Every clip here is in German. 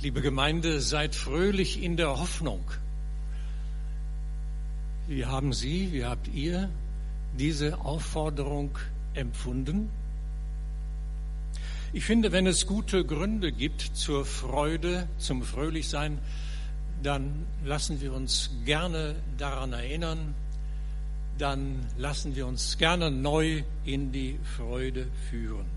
Liebe Gemeinde, seid fröhlich in der Hoffnung. Wie habt ihr diese Aufforderung empfunden? Ich finde, wenn es gute Gründe gibt zur Freude, zum Fröhlichsein, dann lassen wir uns gerne daran erinnern, dann lassen wir uns gerne neu in die Freude führen.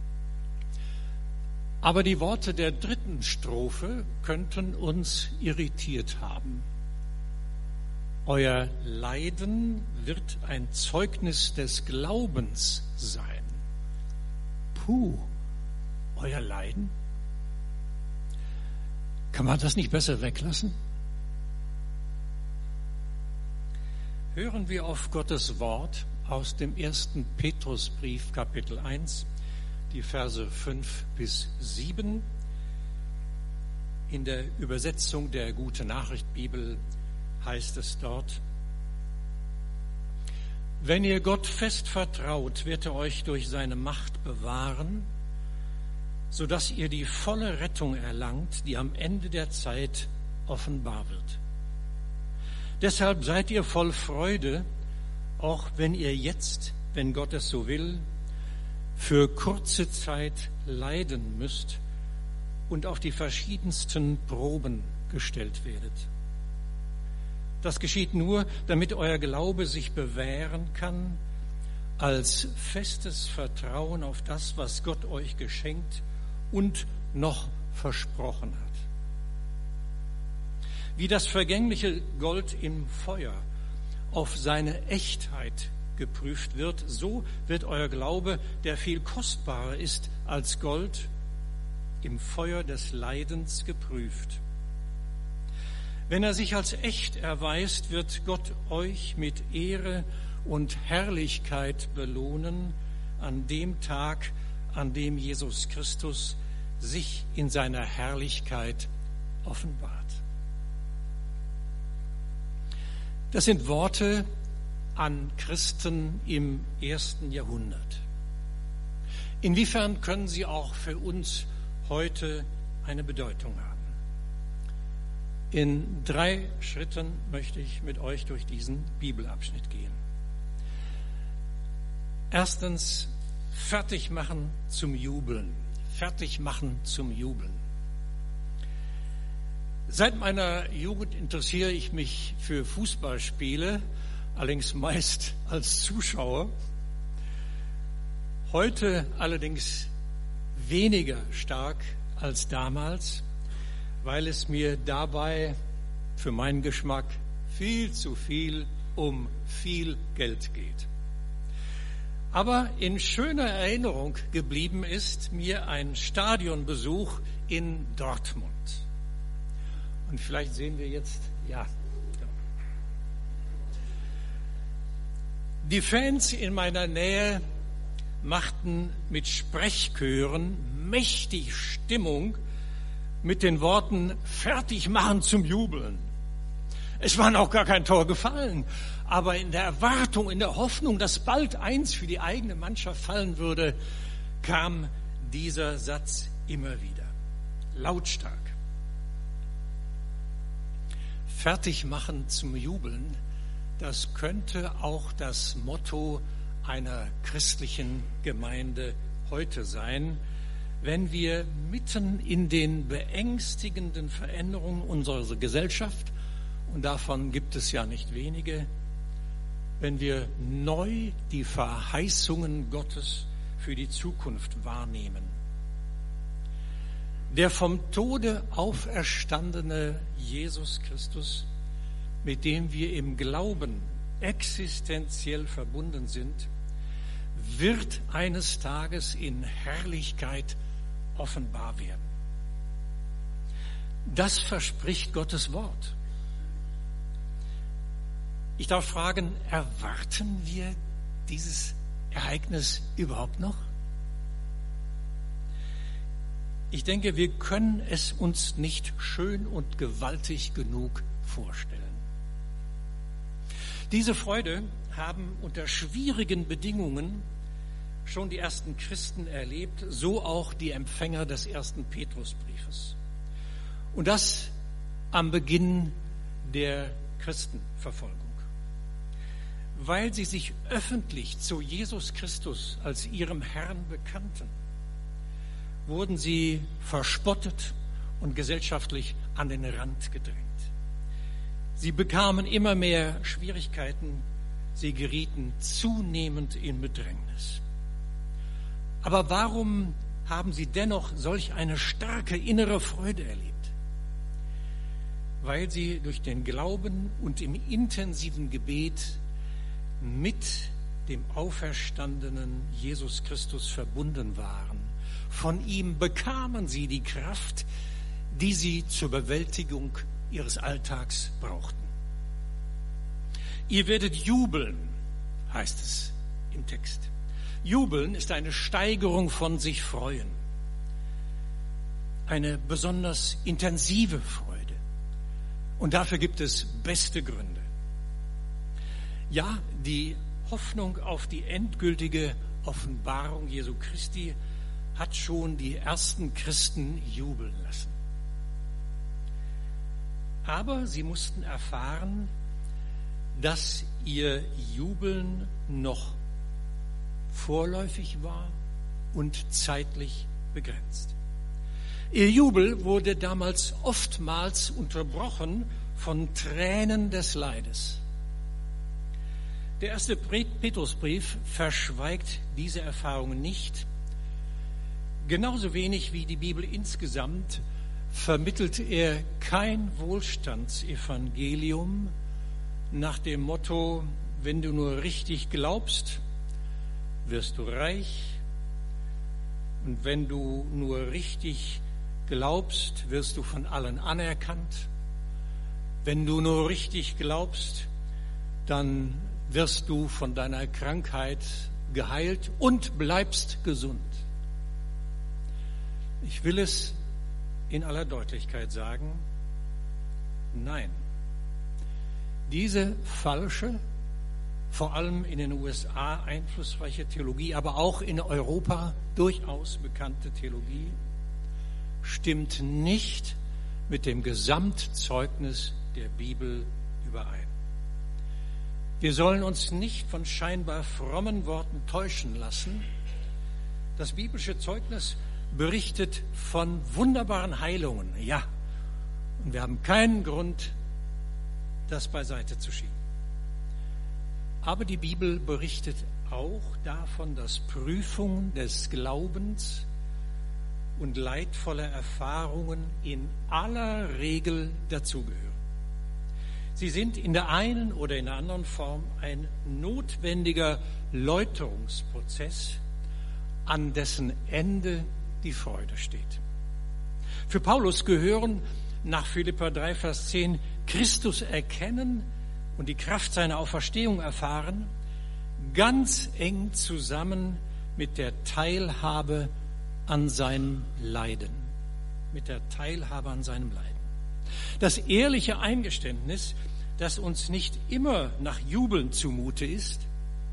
Aber die Worte der dritten Strophe könnten uns irritiert haben. Euer Leiden wird ein Zeugnis des Glaubens sein. Puh, euer Leiden? Kann man das nicht besser weglassen? Hören wir auf Gottes Wort aus dem 1. Petrusbrief, Kapitel 1, die Verse 5 bis 7. In der Übersetzung der Gute-Nachricht-Bibel heißt es dort: Wenn ihr Gott fest vertraut, wird er euch durch seine Macht bewahren, sodass ihr die volle Rettung erlangt, die am Ende der Zeit offenbar wird. Deshalb seid ihr voll Freude, auch wenn ihr jetzt, wenn Gott es so will, für kurze Zeit leiden müsst und auf die verschiedensten Proben gestellt werdet. Das geschieht nur, damit euer Glaube sich bewähren kann als festes Vertrauen auf das, was Gott euch geschenkt und noch versprochen hat. Wie das vergängliche Gold im Feuer auf seine Echtheit geprüft wird, so wird euer Glaube, der viel kostbarer ist als Gold, im Feuer des Leidens geprüft. Wenn er sich als echt erweist, wird Gott euch mit Ehre und Herrlichkeit belohnen an dem Tag, an dem Jesus Christus sich in seiner Herrlichkeit offenbart. Das sind Worte an Christen im 1. Jahrhundert. Inwiefern können sie auch für uns heute eine Bedeutung haben? In 3 Schritten möchte ich mit euch durch diesen Bibelabschnitt gehen. Erstens, fertig machen zum Jubeln. Fertig machen zum Jubeln. Seit meiner Jugend interessiere ich mich für Fußballspiele, allerdings meist als Zuschauer. Heute allerdings weniger stark als damals, weil es mir dabei für meinen Geschmack viel zu viel um viel Geld geht. Aber in schöner Erinnerung geblieben ist mir ein Stadionbesuch in Dortmund. Und vielleicht sehen wir jetzt, ja. Die Fans in meiner Nähe machten mit Sprechchören mächtig Stimmung mit den Worten fertig machen zum Jubeln. Es war noch gar kein Tor gefallen, aber in der Erwartung, in der Hoffnung, dass bald eins für die eigene Mannschaft fallen würde, kam dieser Satz immer wieder, lautstark. Fertig machen zum Jubeln, das könnte auch das Motto einer christlichen Gemeinde heute sein, wenn wir mitten in den beängstigenden Veränderungen unserer Gesellschaft, und davon gibt es ja nicht wenige, wenn wir neu die Verheißungen Gottes für die Zukunft wahrnehmen. Der vom Tode auferstandene Jesus Christus, mit dem wir im Glauben existenziell verbunden sind, wird eines Tages in Herrlichkeit offenbar werden. Das verspricht Gottes Wort. Ich darf fragen, erwarten wir dieses Ereignis überhaupt noch? Ich denke, wir können es uns nicht schön und gewaltig genug vorstellen. Diese Freude haben unter schwierigen Bedingungen schon die ersten Christen erlebt, so auch die Empfänger des 1. Petrusbriefes. Und das am Beginn der Christenverfolgung. Weil sie sich öffentlich zu Jesus Christus als ihrem Herrn bekannten, wurden sie verspottet und gesellschaftlich an den Rand gedrängt. Sie bekamen immer mehr Schwierigkeiten, sie gerieten zunehmend in Bedrängnis. Aber warum haben sie dennoch solch eine starke innere Freude erlebt? Weil sie durch den Glauben und im intensiven Gebet mit dem auferstandenen Jesus Christus verbunden waren. Von ihm bekamen sie die Kraft, die sie zur Bewältigung ihres Alltags brauchten. Ihr werdet jubeln, heißt es im Text. Jubeln ist eine Steigerung von sich freuen, eine besonders intensive Freude. Und dafür gibt es beste Gründe. Ja, die Hoffnung auf die endgültige Offenbarung Jesu Christi hat schon die ersten Christen jubeln lassen. Aber sie mussten erfahren, dass ihr Jubeln noch vorläufig war und zeitlich begrenzt. Ihr Jubel wurde damals oftmals unterbrochen von Tränen des Leides. Der erste Petrusbrief verschweigt diese Erfahrung nicht. Genauso wenig wie die Bibel insgesamt vermittelt er kein Wohlstandsevangelium nach dem Motto, wenn du nur richtig glaubst, wirst du reich, und wenn du nur richtig glaubst, wirst du von allen anerkannt. Wenn du nur richtig glaubst, dann wirst du von deiner Krankheit geheilt und bleibst gesund. Ich will es in aller Deutlichkeit sagen, nein. Diese falsche, vor allem in den USA einflussreiche Theologie, aber auch in Europa durchaus bekannte Theologie, stimmt nicht mit dem Gesamtzeugnis der Bibel überein. Wir sollen uns nicht von scheinbar frommen Worten täuschen lassen. Das biblische Zeugnis berichtet von wunderbaren Heilungen, ja, und wir haben keinen Grund, das beiseite zu schieben. Aber die Bibel berichtet auch davon, dass Prüfungen des Glaubens und leidvolle Erfahrungen in aller Regel dazugehören. Sie sind in der einen oder in der anderen Form ein notwendiger Läuterungsprozess, an dessen Ende die Freude steht. Für Paulus gehören nach Philipper 3, Vers 10 Christus erkennen und die Kraft seiner Auferstehung erfahren, ganz eng zusammen mit der Teilhabe an seinem Leiden. Mit der Teilhabe an seinem Leiden. Das ehrliche Eingeständnis, dass uns nicht immer nach Jubeln zumute ist,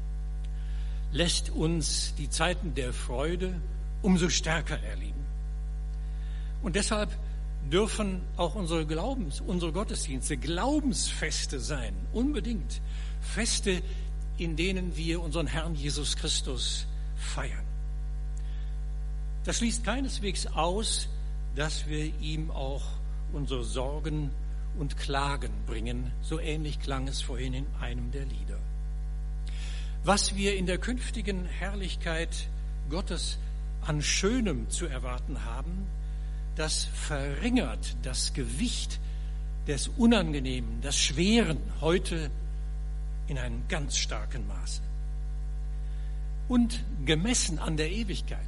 lässt uns die Zeiten der Freude umso stärker erleben. Und deshalb dürfen auch unsere Gottesdienste Glaubensfeste sein, unbedingt. Feste, in denen wir unseren Herrn Jesus Christus feiern. Das schließt keineswegs aus, dass wir ihm auch unsere Sorgen und Klagen bringen. So ähnlich klang es vorhin in einem der Lieder. Was wir in der künftigen Herrlichkeit Gottes an Schönem zu erwarten haben, das verringert das Gewicht des Unangenehmen, des Schweren heute in einem ganz starken Maße. Und gemessen an der Ewigkeit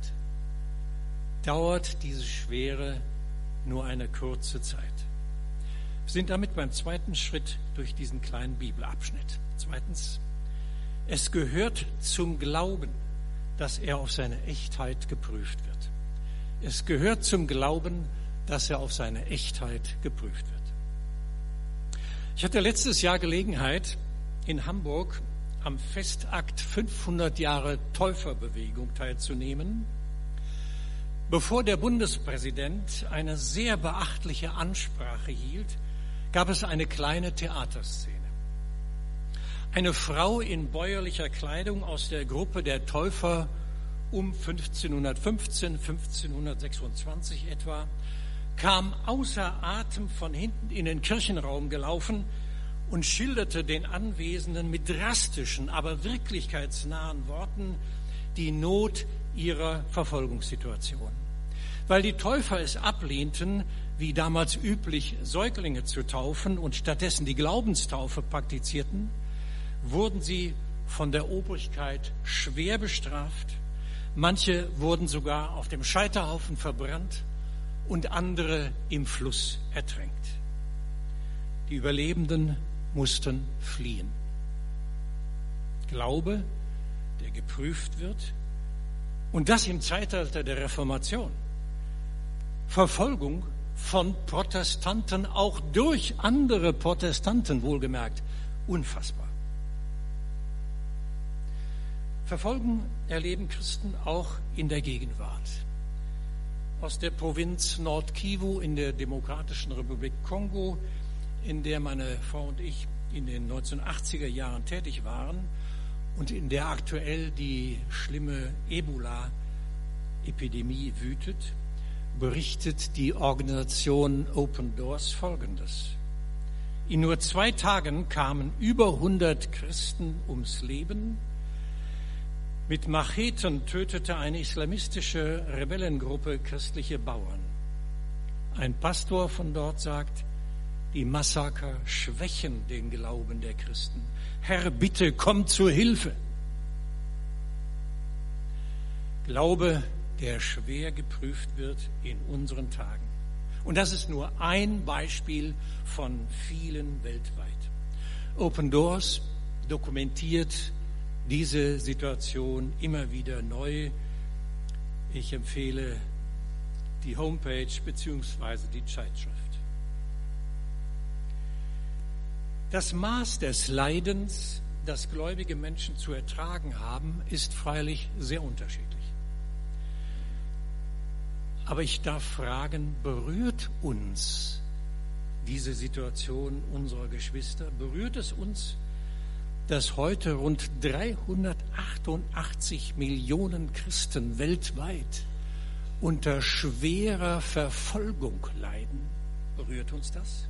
dauert diese Schwere nur eine kurze Zeit. Wir sind damit beim zweiten Schritt durch diesen kleinen Bibelabschnitt. Zweitens, es gehört zum Glauben, dass er auf seine Echtheit geprüft wird. Es gehört zum Glauben, dass er auf seine Echtheit geprüft wird. Ich hatte letztes Jahr Gelegenheit, in Hamburg am Festakt 500 Jahre Täuferbewegung teilzunehmen. Bevor der Bundespräsident eine sehr beachtliche Ansprache hielt, gab es eine kleine Theaterszene. Eine Frau in bäuerlicher Kleidung aus der Gruppe der Täufer um 1515, 1526 etwa, kam außer Atem von hinten in den Kirchenraum gelaufen und schilderte den Anwesenden mit drastischen, aber wirklichkeitsnahen Worten die Not ihrer Verfolgungssituation. Weil die Täufer es ablehnten, wie damals üblich, Säuglinge zu taufen und stattdessen die Glaubenstaufe praktizierten, wurden sie von der Obrigkeit schwer bestraft. Manche wurden sogar auf dem Scheiterhaufen verbrannt und andere im Fluss ertränkt. Die Überlebenden mussten fliehen. Glaube, der geprüft wird, und das im Zeitalter der Reformation. Verfolgung von Protestanten, auch durch andere Protestanten wohlgemerkt, unfassbar. Verfolgung erleben Christen auch in der Gegenwart. Aus der Provinz Nord-Kivu in der Demokratischen Republik Kongo, in der meine Frau und ich in den 1980er Jahren tätig waren und in der aktuell die schlimme Ebola-Epidemie wütet, berichtet die Organisation Open Doors Folgendes. In nur 2 Tagen kamen über 100 Christen ums Leben. Mit Macheten tötete eine islamistische Rebellengruppe christliche Bauern. Ein Pastor von dort sagt, die Massaker schwächen den Glauben der Christen. Herr, bitte komm zur Hilfe. Glaube, der schwer geprüft wird in unseren Tagen. Und das ist nur ein Beispiel von vielen weltweit. Open Doors dokumentiert diese Situation immer wieder neu. Ich empfehle die Homepage bzw. die Zeitschrift. Das Maß des Leidens, das gläubige Menschen zu ertragen haben, ist freilich sehr unterschiedlich. Aber ich darf fragen, berührt uns diese Situation unserer Geschwister? Berührt es uns, dass heute rund 388 Millionen Christen weltweit unter schwerer Verfolgung leiden? Berührt uns das?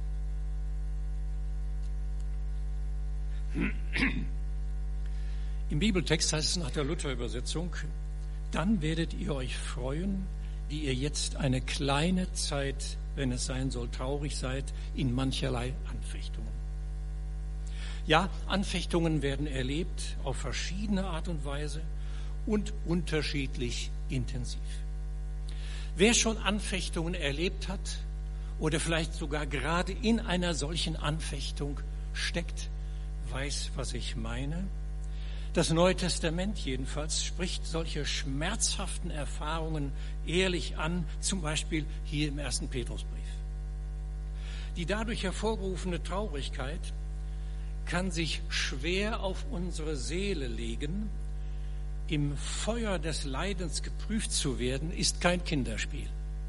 Im Bibeltext heißt es nach der Luther-Übersetzung, dann werdet ihr euch freuen, die ihr jetzt eine kleine Zeit, wenn es sein soll, traurig seid, in mancherlei Anfechtungen. Ja, Anfechtungen werden erlebt auf verschiedene Art und Weise und unterschiedlich intensiv. Wer schon Anfechtungen erlebt hat oder vielleicht sogar gerade in einer solchen Anfechtung steckt, weiß, was ich meine. Das Neue Testament jedenfalls spricht solche schmerzhaften Erfahrungen ehrlich an, zum Beispiel hier im 1. Petrusbrief. Die dadurch hervorgerufene Traurigkeit kann sich schwer auf unsere Seele legen. Im Feuer des Leidens geprüft zu werden, ist kein Kinderspiel.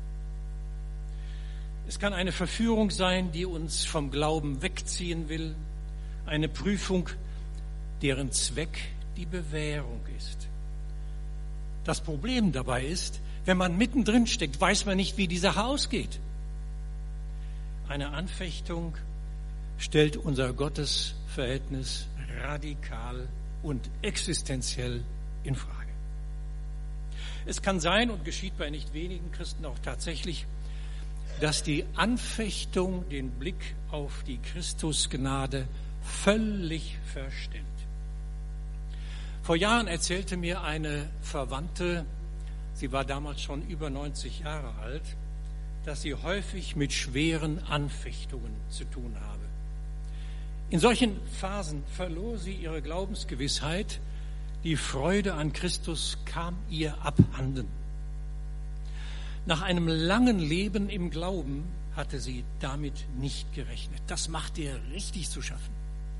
Es kann eine Verführung sein, die uns vom Glauben wegziehen will, eine Prüfung, deren Zweck die Bewährung ist. Das Problem dabei ist, wenn man mittendrin steckt, weiß man nicht, wie die Sache ausgeht. Eine Anfechtung stellt unser Gottesverhältnis radikal und existenziell in Frage. Es kann sein, und geschieht bei nicht wenigen Christen auch tatsächlich, dass die Anfechtung den Blick auf die Christusgnade völlig verstellt. Vor Jahren erzählte mir eine Verwandte, sie war damals schon über 90 Jahre alt, dass sie häufig mit schweren Anfechtungen zu tun habe. In solchen Phasen verlor sie ihre Glaubensgewissheit, die Freude an Christus kam ihr abhanden. Nach einem langen Leben im Glauben hatte sie damit nicht gerechnet. Das macht ihr richtig zu schaffen.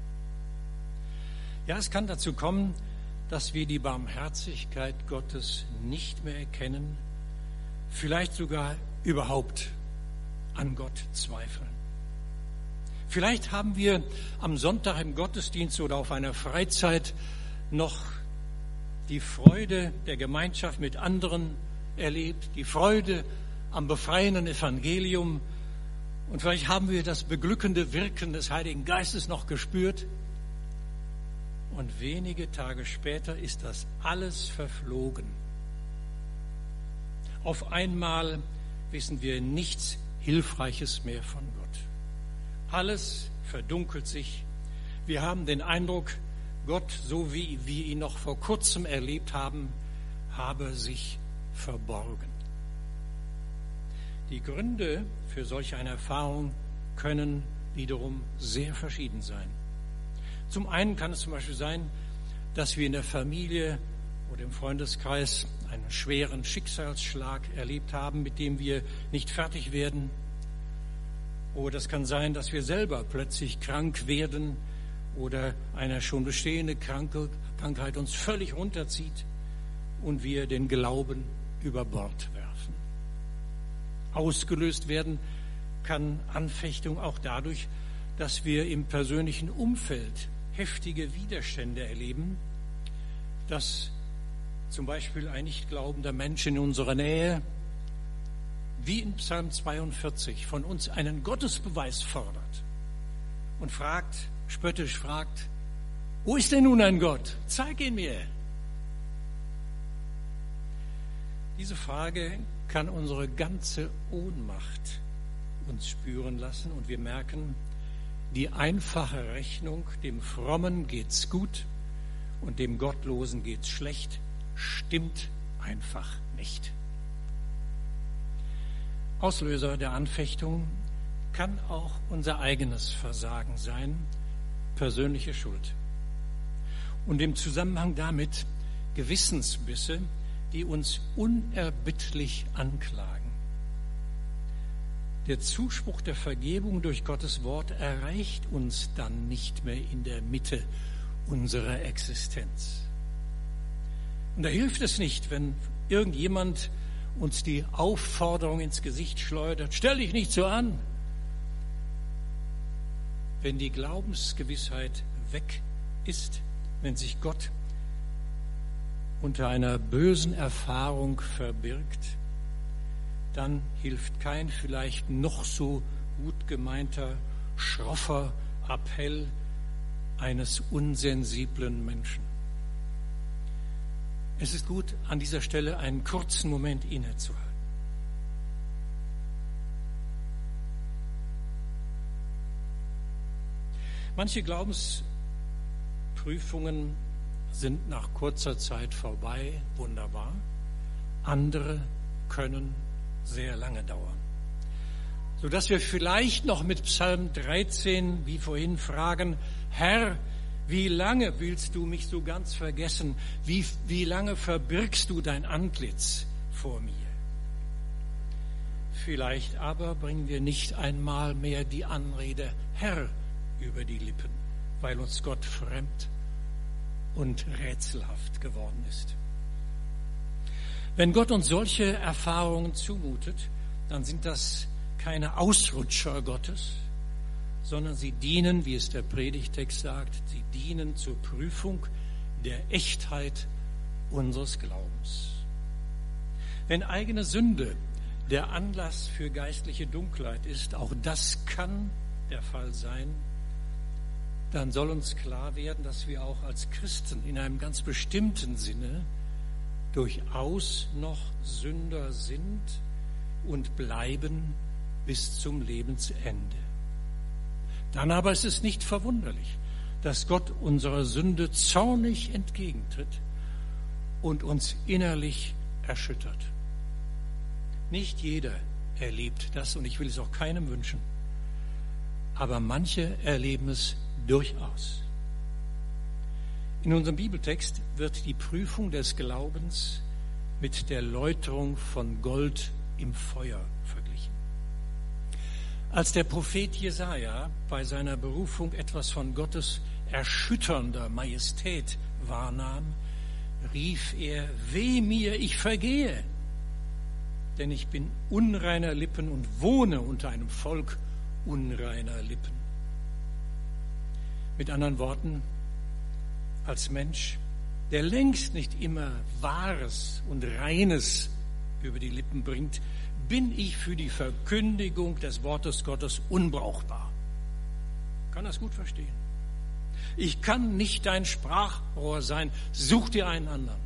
Ja, es kann dazu kommen, dass wir die Barmherzigkeit Gottes nicht mehr erkennen, vielleicht sogar überhaupt an Gott zweifeln. Vielleicht haben wir am Sonntag im Gottesdienst oder auf einer Freizeit noch die Freude der Gemeinschaft mit anderen erlebt, die Freude am befreienden Evangelium. Und vielleicht haben wir das beglückende Wirken des Heiligen Geistes noch gespürt. Und wenige Tage später ist das alles verflogen. Auf einmal wissen wir nichts Hilfreiches mehr von Gott. Alles verdunkelt sich. Wir haben den Eindruck, Gott, so wie wir ihn noch vor kurzem erlebt haben, habe sich verborgen. Die Gründe für solch eine Erfahrung können wiederum sehr verschieden sein. Zum einen kann es zum Beispiel sein, dass wir in der Familie oder im Freundeskreis einen schweren Schicksalsschlag erlebt haben, mit dem wir nicht fertig werden. Oder es kann sein, dass wir selber plötzlich krank werden oder eine schon bestehende Krankheit uns völlig runterzieht und wir den Glauben über Bord werfen. Ausgelöst werden kann Anfechtung auch dadurch, dass wir im persönlichen Umfeld heftige Widerstände erleben, dass zum Beispiel ein nicht glaubender Mensch in unserer Nähe, wie in Psalm 42, von uns einen Gottesbeweis fordert und spöttisch fragt, wo ist denn nun ein Gott? Zeig ihn mir. Diese Frage kann unsere ganze Ohnmacht uns spüren lassen und wir merken, die einfache Rechnung, dem Frommen geht's gut und dem Gottlosen geht's schlecht, stimmt einfach nicht. Auslöser der Anfechtung kann auch unser eigenes Versagen sein, persönliche Schuld. Und im Zusammenhang damit Gewissensbisse, die uns unerbittlich anklagen. Der Zuspruch der Vergebung durch Gottes Wort erreicht uns dann nicht mehr in der Mitte unserer Existenz. Und da hilft es nicht, wenn irgendjemand uns die Aufforderung ins Gesicht schleudert, stell dich nicht so an. Wenn die Glaubensgewissheit weg ist, wenn sich Gott unter einer bösen Erfahrung verbirgt, dann hilft kein vielleicht noch so gut gemeinter, schroffer Appell eines unsensiblen Menschen. Es ist gut, an dieser Stelle einen kurzen Moment innezuhalten. Manche Glaubensprüfungen sind nach kurzer Zeit vorbei, wunderbar. Andere können sehr lange dauern. Sodass wir vielleicht noch mit Psalm 13, wie vorhin, fragen, Herr, wie lange willst du mich so ganz vergessen? Wie lange verbirgst du dein Antlitz vor mir? Vielleicht aber bringen wir nicht einmal mehr die Anrede Herr über die Lippen, weil uns Gott fremd und rätselhaft geworden ist. Wenn Gott uns solche Erfahrungen zumutet, dann sind das keine Ausrutscher Gottes, sondern sie dienen, wie es der Predigtext sagt, sie dienen zur Prüfung der Echtheit unseres Glaubens. Wenn eigene Sünde der Anlass für geistliche Dunkelheit ist, auch das kann der Fall sein, dann soll uns klar werden, dass wir auch als Christen in einem ganz bestimmten Sinne durchaus noch Sünder sind und bleiben bis zum Lebensende. Dann aber ist es nicht verwunderlich, dass Gott unserer Sünde zornig entgegentritt und uns innerlich erschüttert. Nicht jeder erlebt das und ich will es auch keinem wünschen, aber manche erleben es durchaus. In unserem Bibeltext wird die Prüfung des Glaubens mit der Läuterung von Gold im Feuer verglichen. Als der Prophet Jesaja bei seiner Berufung etwas von Gottes erschütternder Majestät wahrnahm, rief er, weh mir, ich vergehe, denn ich bin unreiner Lippen und wohne unter einem Volk unreiner Lippen. Mit anderen Worten, als Mensch, der längst nicht immer Wahres und Reines über die Lippen bringt, bin ich für die Verkündigung des Wortes Gottes unbrauchbar. Ich kann das gut verstehen. Ich kann nicht dein Sprachrohr sein, such dir einen anderen.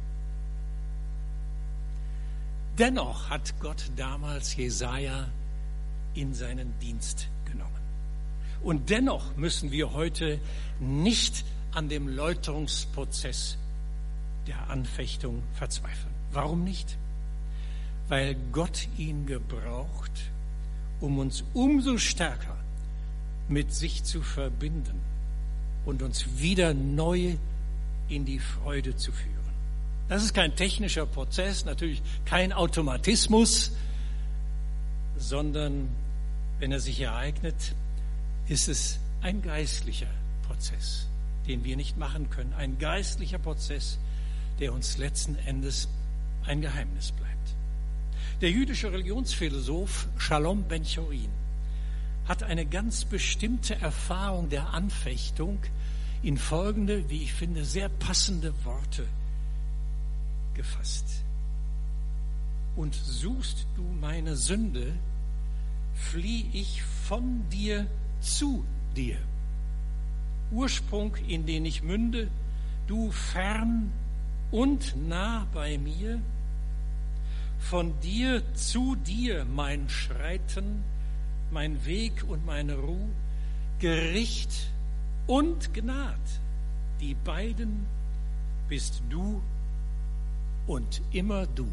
Dennoch hat Gott damals Jesaja in seinen Dienst genommen. Und dennoch müssen wir heute nicht an dem Läuterungsprozess der Anfechtung verzweifeln. Warum nicht? Weil Gott ihn gebraucht, um uns umso stärker mit sich zu verbinden und uns wieder neu in die Freude zu führen. Das ist kein technischer Prozess, natürlich kein Automatismus, sondern wenn er sich ereignet, ist es ein geistlicher Prozess, den wir nicht machen können. Ein geistlicher Prozess, der uns letzten Endes ein Geheimnis bleibt. Der jüdische Religionsphilosoph Shalom Ben-Chorin hat eine ganz bestimmte Erfahrung der Anfechtung in folgende, wie ich finde, sehr passende Worte gefasst. Und suchst du meine Sünde, flieh ich von dir zu dir. Ursprung, in den ich münde, du fern und nah bei mir, von dir zu dir mein Schreiten, mein Weg und meine Ruhe, Gericht und Gnad, die beiden bist du und immer du.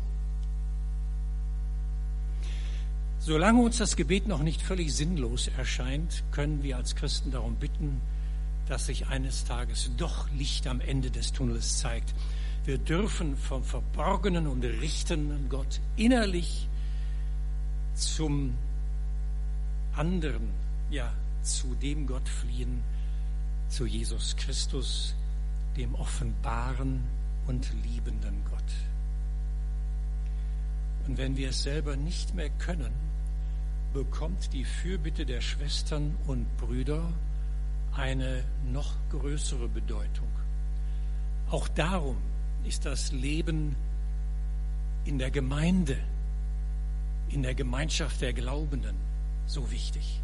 Solange uns das Gebet noch nicht völlig sinnlos erscheint, können wir als Christen darum bitten, dass sich eines Tages doch Licht am Ende des Tunnels zeigt. Wir dürfen vom verborgenen und richtenden Gott innerlich zum anderen, ja, zu dem Gott fliehen, zu Jesus Christus, dem offenbaren und liebenden Gott. Und wenn wir es selber nicht mehr können, bekommt die Fürbitte der Schwestern und Brüder eine noch größere Bedeutung. Auch darum ist das Leben in der Gemeinde, in der Gemeinschaft der Glaubenden so wichtig.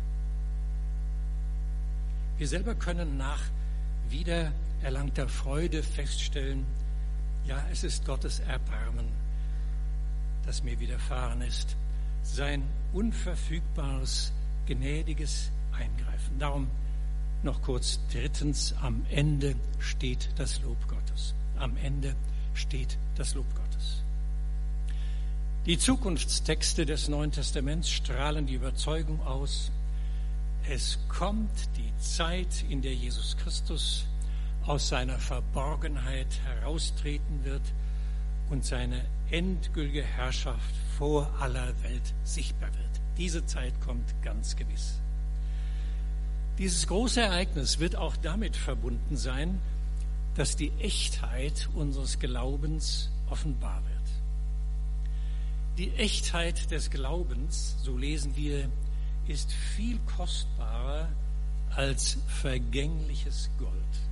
Wir selber können nach wiedererlangter Freude feststellen, ja, es ist Gottes Erbarmen, das mir widerfahren ist, sein unverfügbares, gnädiges Eingreifen. Darum noch kurz drittens, am Ende steht das Lob Gottes. Am Ende steht das Lob Gottes. Die Zukunftstexte des Neuen Testaments strahlen die Überzeugung aus, es kommt die Zeit, in der Jesus Christus aus seiner Verborgenheit heraustreten wird und seine endgültige Herrschaft vor aller Welt sichtbar wird. Diese Zeit kommt ganz gewiss. Dieses große Ereignis wird auch damit verbunden sein, dass die Echtheit unseres Glaubens offenbar wird. Die Echtheit des Glaubens, so lesen wir, ist viel kostbarer als vergängliches Gold.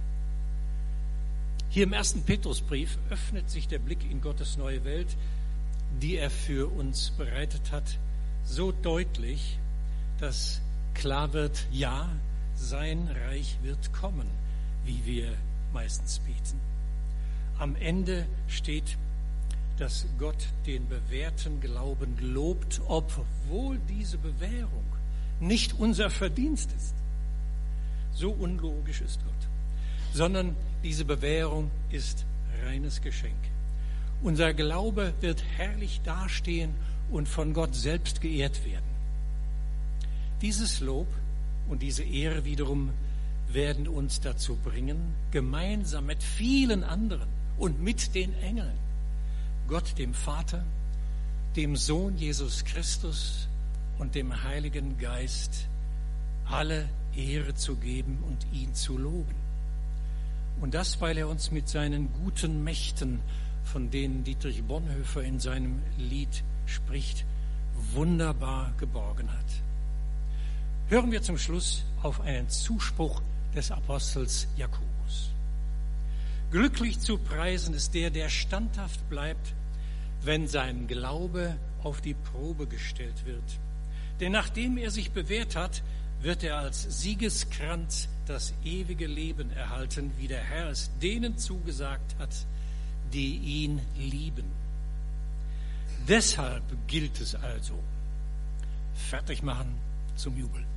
Hier im 1. Petrusbrief öffnet sich der Blick in Gottes neue Welt, die er für uns bereitet hat, so deutlich, dass klar wird, ja, sein Reich wird kommen, wie wir meistens beten. Am Ende steht, dass Gott den bewährten Glauben lobt, obwohl diese Bewährung nicht unser Verdienst ist. So unlogisch ist Gott. Sondern diese Bewährung ist reines Geschenk. Unser Glaube wird herrlich dastehen und von Gott selbst geehrt werden. Dieses Lob und diese Ehre wiederum werden uns dazu bringen, gemeinsam mit vielen anderen und mit den Engeln Gott, dem Vater, dem Sohn Jesus Christus und dem Heiligen Geist alle Ehre zu geben und ihn zu loben. Und das, weil er uns mit seinen guten Mächten, von denen Dietrich Bonhoeffer in seinem Lied spricht, wunderbar geborgen hat. Hören wir zum Schluss auf einen Zuspruch des Apostels Jakobus. Glücklich zu preisen ist der standhaft bleibt, wenn sein Glaube auf die Probe gestellt wird. Denn nachdem er sich bewährt hat, wird er als Siegeskranz das ewige Leben erhalten, wie der Herr es denen zugesagt hat, die ihn lieben. Deshalb gilt es also, fertig machen zum Jubel.